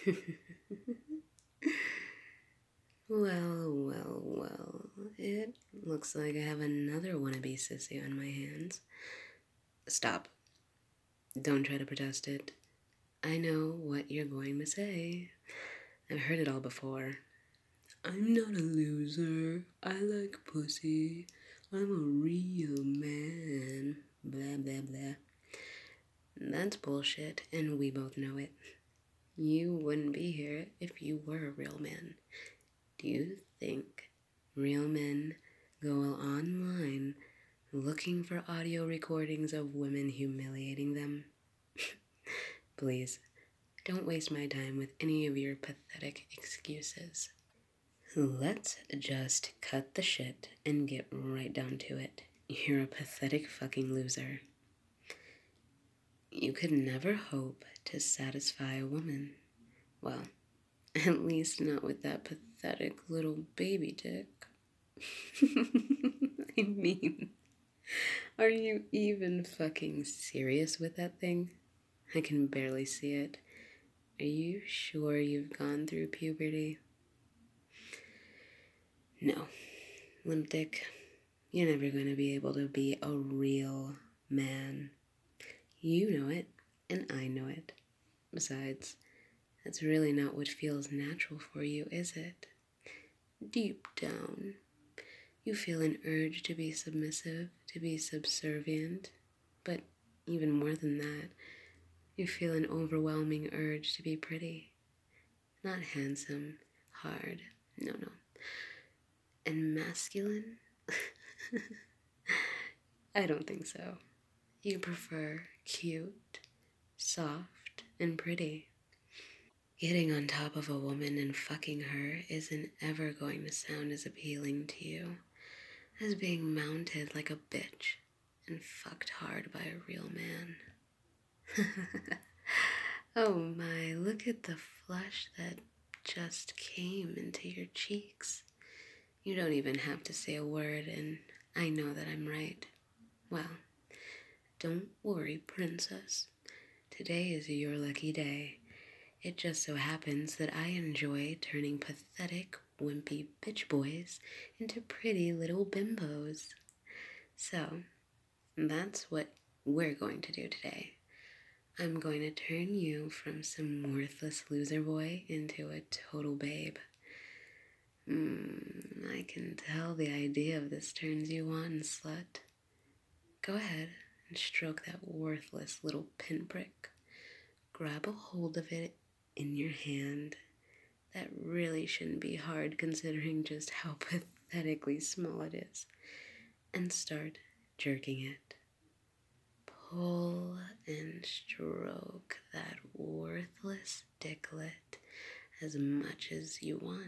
Well. It looks like I have another wannabe sissy on my hands. Stop. Don't try to protest it. I know what you're going to say. I've heard it all before. I'm not a loser. I like pussy. I'm a real man. Blah, blah, blah. That's bullshit, and we both know it. You wouldn't be here if you were a real man. Do you think real men go online looking for audio recordings of women humiliating them? Please, don't waste my time with any of your pathetic excuses. Let's just cut the shit and get right down to it. You're a pathetic fucking loser. You could never hope to satisfy a woman. Well, at least not with that pathetic little baby dick. I mean, are you even fucking serious with that thing? I can barely see it. Are you sure you've gone through puberty? No, limp dick, you're never going to be able to be a real man. You know it, and I know it. Besides, that's really not what feels natural for you, is it? Deep down, you feel an urge to be submissive, to be subservient, but even more than that, you feel an overwhelming urge to be pretty. Not handsome, hard, no. And masculine? I don't think so. You prefer cute, soft, and pretty. Getting on top of a woman and fucking her isn't ever going to sound as appealing to you as being mounted like a bitch and fucked hard by a real man. Oh my, look at the flush that just came into your cheeks. You don't even have to say a word, and I know that I'm right. Well, don't worry, princess. Today is your lucky day. It just so happens that I enjoy turning pathetic, wimpy bitch boys into pretty little bimbos. So, that's what we're going to do today. I'm going to turn you from some worthless loser boy into a total babe. I can tell the idea of this turns you on, slut. Go ahead and stroke that worthless little pinprick. Grab a hold of it in your hand. That really shouldn't be hard considering just how pathetically small it is. And start jerking it. Pull and stroke that worthless dicklet as much as you want.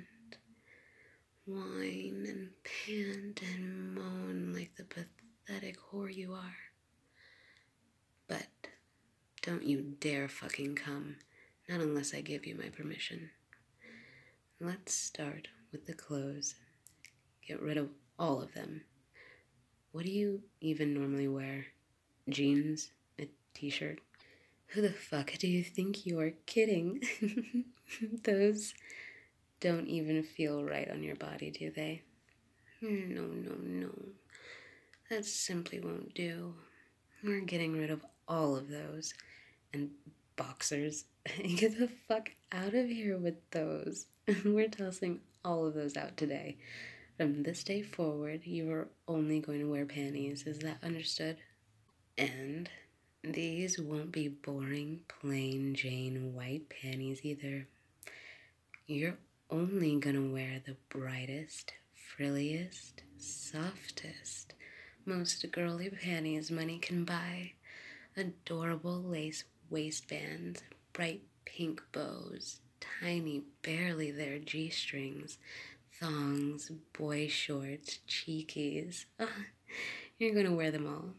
Whine and pant and moan like the pathetic whore you are. But don't you dare fucking come, not unless I give you my permission. Let's start with the clothes. Get rid of all of them. What do you even normally wear? Jeans? A t-shirt? Who the fuck do you think you are kidding? Those don't even feel right on your body, do they? No. That simply won't do. We're getting rid of all of those. And boxers. Get the fuck out of here with those. We're tossing all of those out today. From this day forward, you are only going to wear panties. Is that understood? And these won't be boring, plain Jane white panties either. You're only gonna wear the brightest, frilliest, softest, most girly panties money can buy. Adorable lace waistbands, bright pink bows, tiny, barely there G-strings, thongs, boy shorts, cheekies. You're gonna wear them all.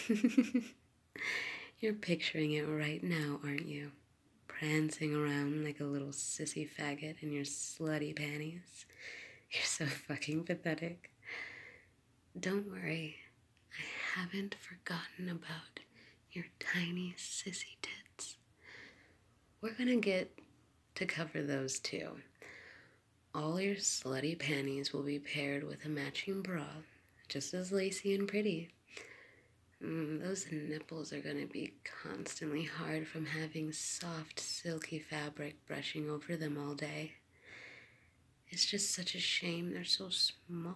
You're picturing it right now, aren't you? Prancing around like a little sissy faggot in your slutty panties. You're so fucking pathetic. Don't worry, I haven't forgotten about your tiny sissy tits. We're gonna get to cover those too. All your slutty panties will be paired with a matching bra, just as lacy and pretty. Those nipples are going to be constantly hard from having soft, silky fabric brushing over them all day. It's just such a shame they're so small.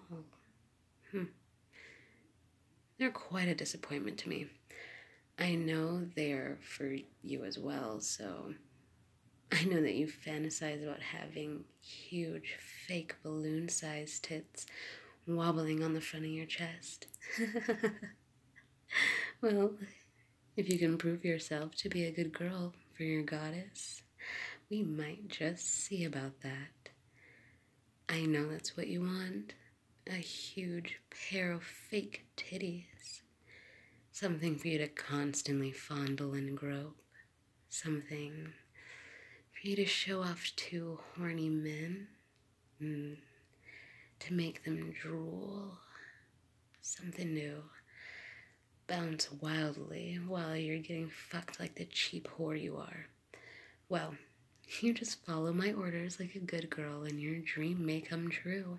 They're quite a disappointment to me. I know they're for you as well, so I know that you fantasize about having huge, fake balloon-sized tits wobbling on the front of your chest. Well, if you can prove yourself to be a good girl for your goddess, we might just see about that. I know that's what you want. A huge pair of fake titties. Something for you to constantly fondle and grope. Something for you to show off to horny men. To make them drool. Something new. Bounce wildly while you're getting fucked like the cheap whore you are. Well, you just follow my orders like a good girl and your dream may come true.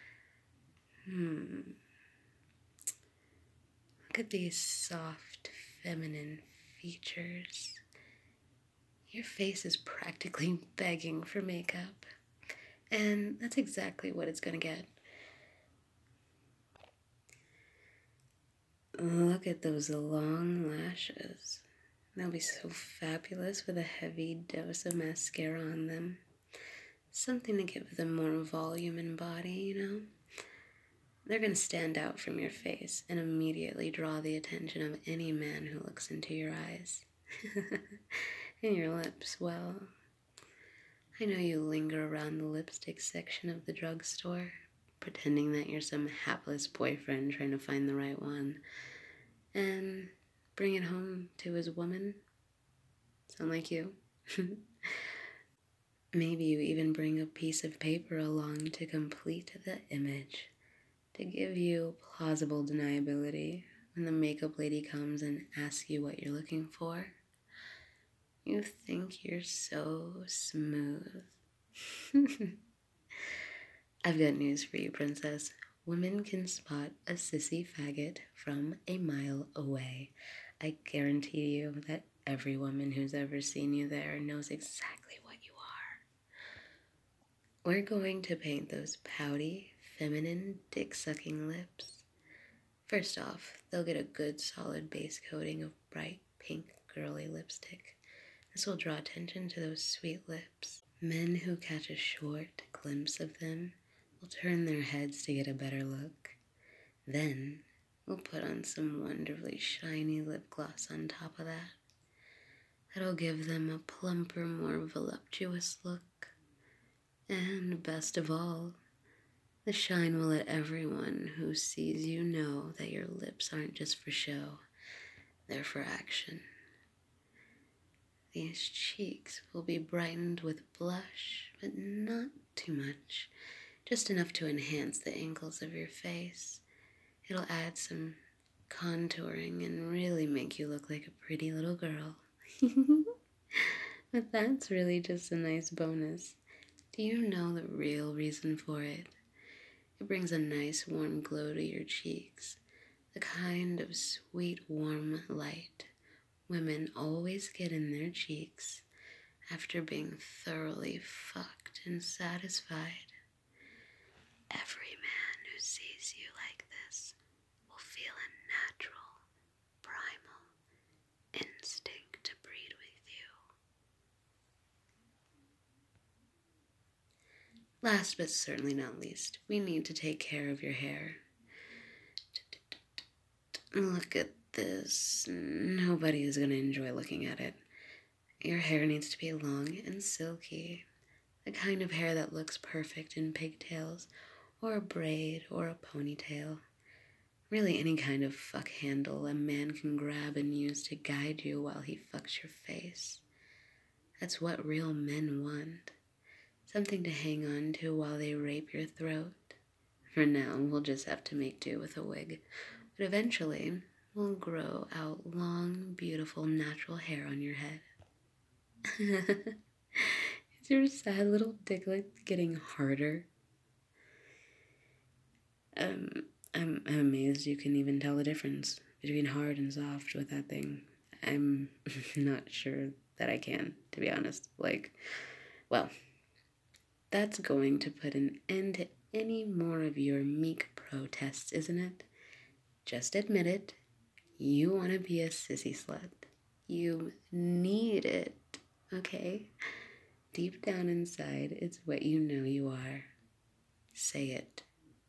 Look at these soft, feminine features. Your face is practically begging for makeup. And that's exactly what it's gonna get. Look at those long lashes. They'll be so fabulous with a heavy dose of mascara on them. Something to give them more volume and body, you know? They're gonna stand out from your face and immediately draw the attention of any man who looks into your eyes. And your lips, well, I know you linger around the lipstick section of the drugstore, pretending that you're some hapless boyfriend trying to find the right one, and bring it home to his woman. Sound like you? Maybe you even bring a piece of paper along to complete the image, to give you plausible deniability when the makeup lady comes and asks you what you're looking for. You think you're so smooth. I've got news for you, princess. Women can spot a sissy faggot from a mile away. I guarantee you that every woman who's ever seen you there knows exactly what you are. We're going to paint those pouty, feminine, dick-sucking lips. First off, they'll get a good solid base coating of bright pink girly lipstick. This will draw attention to those sweet lips. Men who catch a short glimpse of them will turn their heads to get a better look. Then we'll put on some wonderfully shiny lip gloss on top of that. That'll give them a plumper, more voluptuous look. And best of all, the shine will let everyone who sees you know that your lips aren't just for show, they're for action. These cheeks will be brightened with blush, but not too much, just enough to enhance the angles of your face. It'll add some contouring and really make you look like a pretty little girl. But that's really just a nice bonus. Do you know the real reason for it? It brings a nice warm glow to your cheeks, the kind of sweet warm light women always get in their cheeks after being thoroughly fucked and satisfied. Every man who sees you like this will feel a natural, primal instinct to breed with you. Last but certainly not least, we need to take care of your hair. Look at this. Nobody is going to enjoy looking at it. Your hair needs to be long and silky. The kind of hair that looks perfect in pigtails, or a braid, or a ponytail. Really any kind of fuck handle a man can grab and use to guide you while he fucks your face. That's what real men want. Something to hang on to while they rape your throat. For now, we'll just have to make do with a wig. But eventually, we'll grow out long, beautiful, natural hair on your head. It's Is your sad little dick like getting harder? Um, I'm amazed you can even tell the difference between hard and soft with that thing. I'm not sure that I can, to be honest. Like, well, that's going to put an end to any more of your meek protests, isn't it? Just admit it. You want to be a sissy slut. You need it, okay? Deep down inside, it's what you know you are. Say it.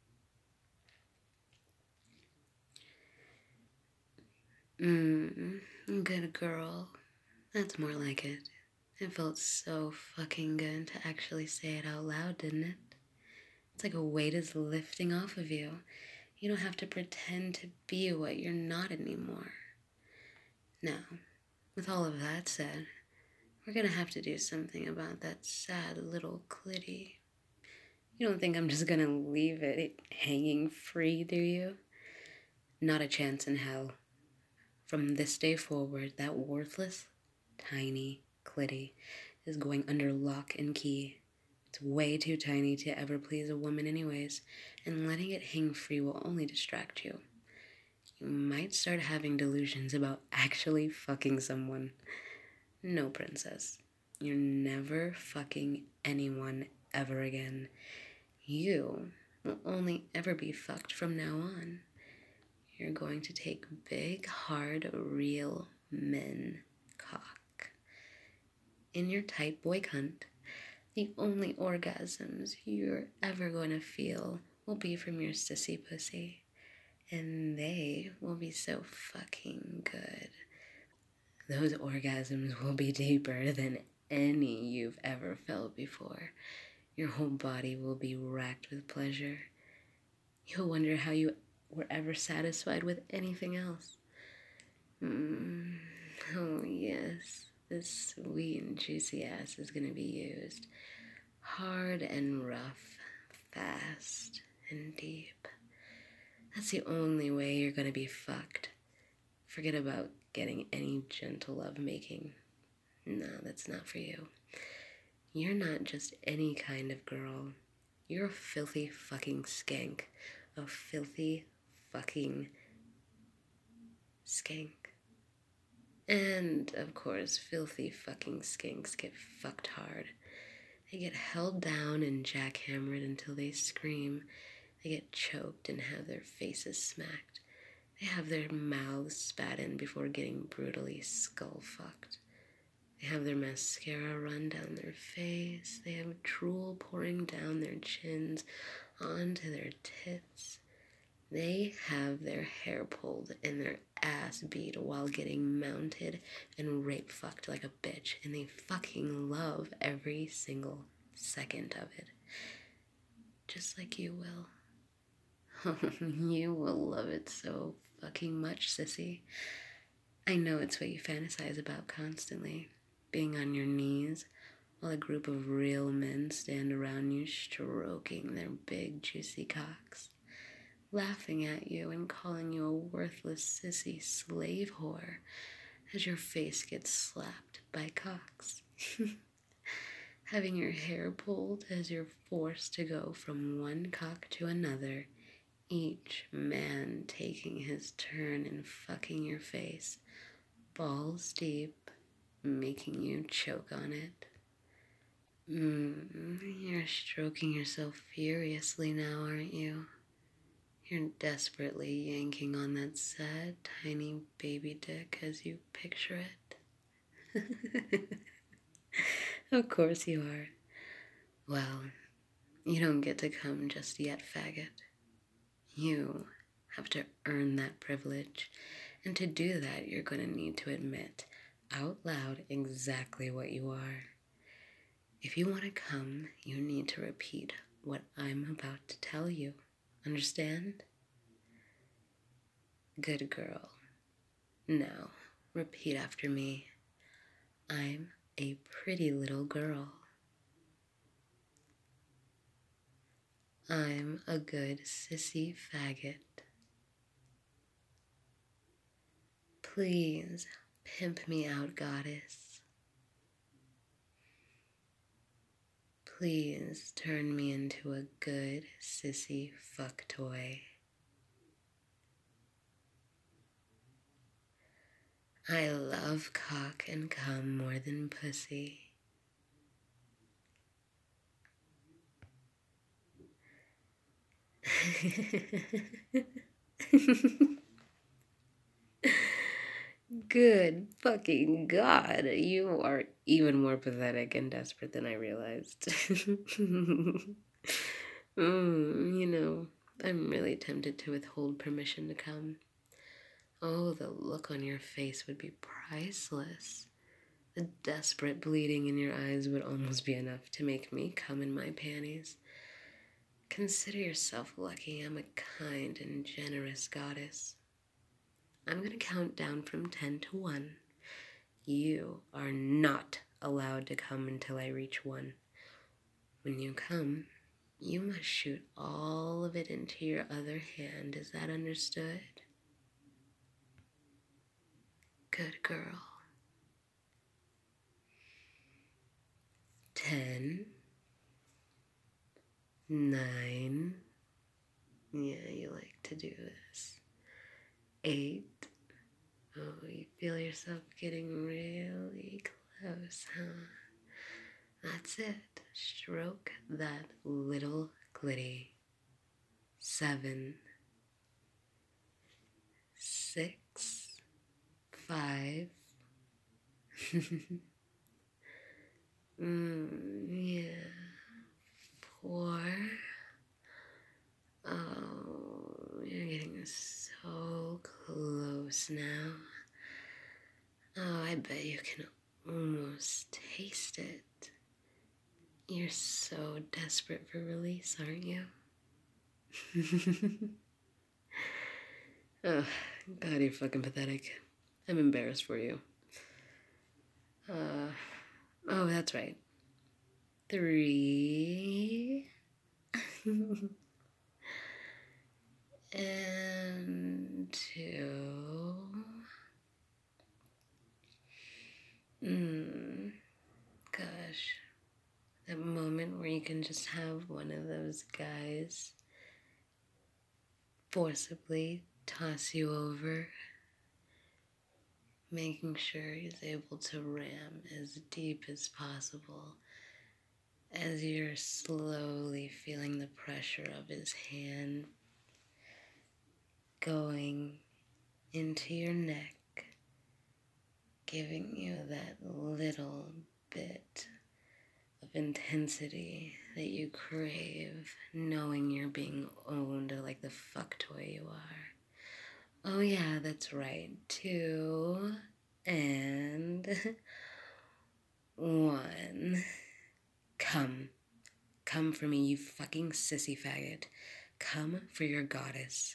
Good girl. That's more like it. It felt so fucking good to actually say it out loud, didn't it? It's like a weight is lifting off of you. You don't have to pretend to be what you're not anymore. Now, with all of that said, we're gonna have to do something about that sad little clitty. You don't think I'm just gonna leave it hanging free, do you? Not a chance in hell. From this day forward, that worthless, tiny clitty is going under lock and key. It's way too tiny to ever please a woman anyways, and letting it hang free will only distract you. You might start having delusions about actually fucking someone. No, princess. You're never fucking anyone ever again. You will only ever be fucked from now on. You're going to take big, hard, real men cock. In your tight boy cunt, the only orgasms you're ever going to feel will be from your sissy pussy. And they will be so fucking good. Those orgasms will be deeper than any you've ever felt before. Your whole body will be racked with pleasure. You'll wonder how you were ever satisfied with anything else. Oh yes, this sweet and juicy ass is gonna be used. Hard and rough, fast and deep. That's the only way you're gonna be fucked. Forget about getting any gentle love making. No, that's not for you. You're not just any kind of girl. You're a filthy fucking skank. A filthy fucking skank. And, of course, filthy fucking skanks get fucked hard. They get held down and jackhammered until they scream. They get choked and have their faces smacked. They have their mouths spat in before getting brutally skull-fucked. They have their mascara run down their face. They have drool pouring down their chins onto their tits. They have their hair pulled and their ass beat while getting mounted and rape fucked like a bitch. And they fucking love every single second of it. Just like you will. You will love it so fucking much, sissy. I know it's what you fantasize about constantly. Being on your knees while a group of real men stand around you stroking their big juicy cocks, laughing at you and calling you a worthless sissy slave whore as your face gets slapped by cocks. Having your hair pulled as you're forced to go from one cock to another, each man taking his turn and fucking your face, balls deep, making you choke on it. You're stroking yourself furiously now, aren't you? You're desperately yanking on that sad, tiny baby dick as you picture it. Of course you are. Well, you don't get to come just yet, faggot. You have to earn that privilege, and to do that, you're going to need to admit out loud exactly what you are. If you want to come, you need to repeat what I'm about to tell you. Understand? Good girl. Now, repeat after me. I'm a pretty little girl. I'm a good sissy faggot. Please pimp me out, goddess. Please turn me into a good sissy fuck toy. I love cock and cum more than pussy. Good fucking God, you are even more pathetic and desperate than I realized. I'm really tempted to withhold permission to come. Oh, the look on your face would be priceless. The desperate bleeding in your eyes would almost be enough to make me come in my panties. Consider yourself lucky I'm a kind and generous goddess. I'm gonna count down from 10 to 1. You are not allowed to come until I reach 1. When you come, you must shoot all of it into your other hand. Is that understood? Good girl. 10, 9, yeah, you like to do this. 8, oh, you feel yourself getting really close, huh? That's it. Stroke that little glitty. 7, 6, 5. Yeah. 4. Oh, you're getting so close now. Oh, I bet you can almost taste it. You're so desperate for release, aren't you? Oh, God, you're fucking pathetic. I'm embarrassed for you. Oh, that's right. 3. And 2. Gosh. That moment where you can just have one of those guys forcibly toss you over, making sure he's able to ram as deep as possible as you're slowly feeling the pressure of his hand going into your neck, giving you that little bit of intensity that you crave, knowing you're being owned like the fuck toy you are. Oh yeah, that's right. 2 and 1. Come for me, you fucking sissy faggot. Come for your goddess.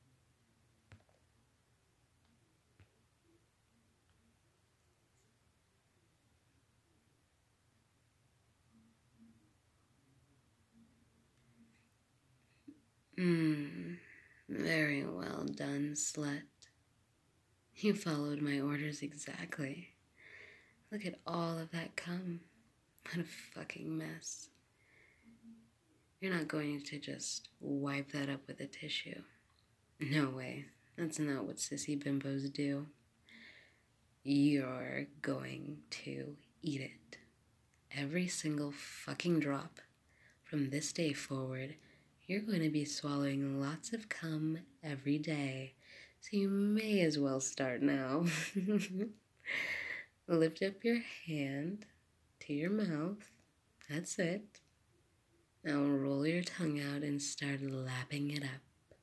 Very well done, slut. You followed my orders exactly. Look at all of that cum. What a fucking mess. You're not going to just wipe that up with a tissue. No way. That's not what sissy bimbos do. You're going to eat it. Every single fucking drop. From this day forward, you're going to be swallowing lots of cum every day. So you may as well start now. Lift up your hand to your mouth. That's it. Now roll your tongue out and start lapping it up.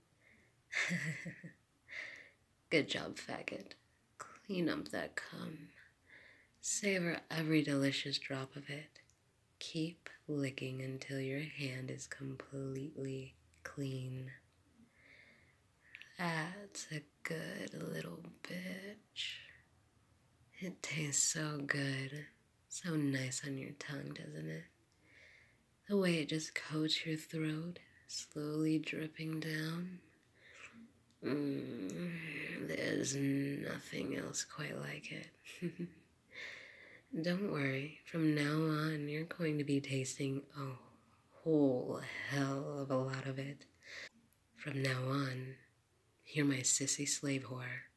Good job, faggot. Clean up that cum. Savor every delicious drop of it. Keep licking until your hand is completely clean. That's a good little bitch. It tastes so good. So nice on your tongue, doesn't it? The way it just coats your throat, slowly dripping down. There's nothing else quite like it. Don't worry, from now on, you're going to be tasting a whole hell of a lot of it. From now on, you're my sissy slave whore.